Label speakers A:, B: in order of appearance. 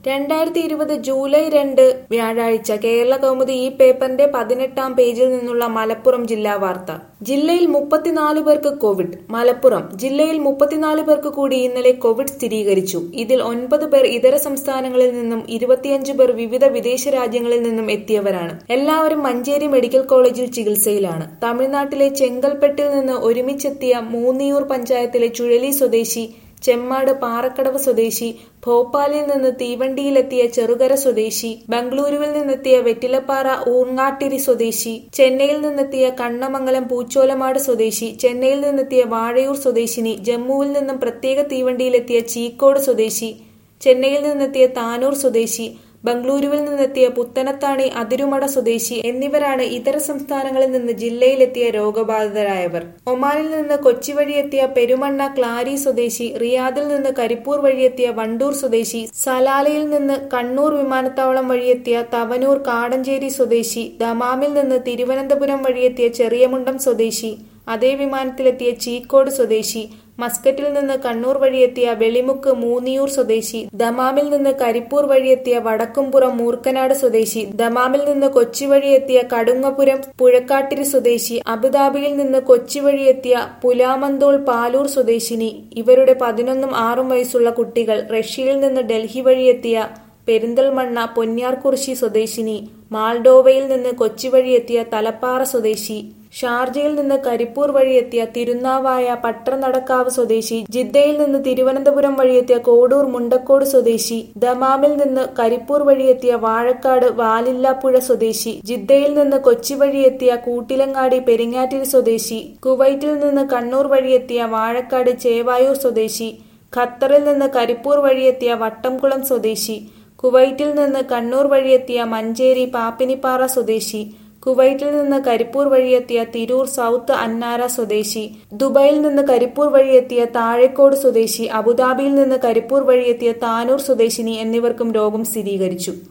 A: 2020 July 2 വ്യാഴാഴ്ച കേരളകൗമുദി ഈ പേപ്പറിന്റെ 18-ാം പേജിൽ നിന്നുള്ള മലപ്പുറം ജില്ലാ വാർത്ത. ജില്ലയിൽ 34 പേർക്ക് കോവിഡ്. മലപ്പുറം ജില്ലയിൽ 34 പേർക്ക് കൂടി ഇന്നലെ കോവിഡ് സ്ഥിരീകരിച്ചു. ഇതിൽ 9 പേർ ഇതര സംസ്ഥാനങ്ങളിൽ നിന്നും 25 പേർ വിവിധ വിദേശ രാജ്യങ്ങളിൽ നിന്നും എത്തിയവരാണ്. എല്ലാവരും മഞ്ചേരി മെഡിക്കൽ കോളേജിൽ ചികിത്സയിലാണ്. തമിഴ്നാട്ടിലെ ചെങ്കൽപ്പെട്ടിൽ നിന്ന് ഒരുമിച്ചെത്തിയ മൂന്നിയൂർ പഞ്ചായത്തിലെ ചുഴലി സ്വദേശി, ചെമ്മാട് പാറക്കടവ് സ്വദേശി, ഭോപ്പാലിൽ നിന്ന് തീവണ്ടിയിലെത്തിയ ചെറുകര സ്വദേശി, ബംഗളൂരുവിൽ നിന്നെത്തിയ വെറ്റിലപ്പാറ ഊർങ്ങാട്ടിരി സ്വദേശി, ചെന്നൈയിൽ നിന്നെത്തിയ കണ്ണമംഗലം പൂച്ചോലമാട് സ്വദേശി, ചെന്നൈയിൽ നിന്നെത്തിയ വാഴയൂർ സ്വദേശിനി, ജമ്മുവിൽ നിന്നും പ്രത്യേക തീവണ്ടിയിലെത്തിയ ചീക്കോട് സ്വദേശി, ചെന്നൈയിൽ നിന്നെത്തിയ താനൂർ സ്വദേശി, ബംഗളൂരുവിൽ നിന്നെത്തിയ പുത്തനത്താണി അതിരുമട സ്വദേശി എന്നിവരാണ് ഇതര സംസ്ഥാനങ്ങളിൽ നിന്ന് ജില്ലയിലെത്തിയ രോഗബാധിതരായവർ. ഒമാനിൽ നിന്ന് കൊച്ചി വഴിയെത്തിയ പെരുമണ്ണ ക്ലാരി സ്വദേശി, റിയാദിൽ നിന്ന് കരിപ്പൂർ വഴിയെത്തിയ വണ്ടൂർ സ്വദേശി, സലാലയിൽ നിന്ന് കണ്ണൂർ വിമാനത്താവളം വഴിയെത്തിയ തവനൂർ കാടഞ്ചേരി സ്വദേശി, ദമാമിൽ നിന്ന് തിരുവനന്തപുരം വഴിയെത്തിയ ചെറിയമുണ്ടം സ്വദേശി, അതേ വിമാനത്തിലെത്തിയ ചീക്കോട് സ്വദേശി, മസ്കറ്റിൽ നിന്ന് കണ്ണൂർ വഴിയെത്തിയ വെളിമുക്ക് മൂന്നിയൂർ സ്വദേശി, ദമാമിൽ നിന്ന് കരിപ്പൂർ വഴിയെത്തിയ വടക്കുംപുറം മൂർക്കനാട് സ്വദേശി, ദമാമിൽ നിന്ന് കൊച്ചി വഴിയെത്തിയ കടുങ്ങപുരം പുഴക്കാട്ടിരി സ്വദേശി, അബുദാബിയിൽ നിന്ന് കൊച്ചി വഴിയെത്തിയ പുലാമന്തോൾ പാലൂർ സ്വദേശിനി. ഇവരുടെ 11ഉം 6ഉം വയസ്സുള്ള കുട്ടികൾ. റഷ്യയിൽ നിന്ന് ഡൽഹി വഴിയെത്തിയ പെരിന്തൽമണ്ണ പൊന്നിയാർകുറിശി സ്വദേശിനി, മാൾഡോവയിൽ നിന്ന് കൊച്ചി വഴിയെത്തിയ തലപ്പാറ സ്വദേശി, ഷാർജയിൽ നിന്ന് കരിപ്പൂർ വഴിയെത്തിയ തിരുനാവായ പട്ടർനടക്കാവ് സ്വദേശി, ജിദ്ദയിൽ നിന്ന് തിരുവനന്തപുരം വഴിയെത്തിയ കോഡൂർ മുണ്ടക്കോട് സ്വദേശി, ദമാമിൽ നിന്ന് കരിപ്പൂർ വഴിയെത്തിയ വാഴക്കാട് വാലില്ലാപ്പുഴ സ്വദേശി, ജിദ്ദയിൽ നിന്ന് കൊച്ചി വഴിയെത്തിയ കൂട്ടിലങ്ങാടി പെരിങ്ങാറ്റിരി സ്വദേശി, കുവൈറ്റിൽ നിന്ന് കണ്ണൂർ വഴിയെത്തിയ വാഴക്കാട് ചേവായൂർ സ്വദേശി, ഖത്തറിൽ നിന്ന് കരിപ്പൂർ വഴിയെത്തിയ വട്ടംകുളം സ്വദേശി, കുവൈറ്റിൽ നിന്ന് കണ്ണൂർ വഴിയെത്തിയ മഞ്ചേരി പാപ്പിനിപ്പാറ സ്വദേശി, കുവൈറ്റിൽ നിന്ന് കരിപ്പൂർ വഴിയെത്തിയ തിരൂർ സൗത്ത് അന്നാര സ്വദേശി, ദുബായിൽ നിന്ന് കരിപ്പൂർ വഴിയെത്തിയ താഴേക്കോട് സ്വദേശി, അബുദാബിയിൽ നിന്ന് കരിപ്പൂർ വഴിയെത്തിയ താനൂർ സ്വദേശിനി എന്നിവർക്കും രോഗം സ്ഥിരീകരിച്ചു.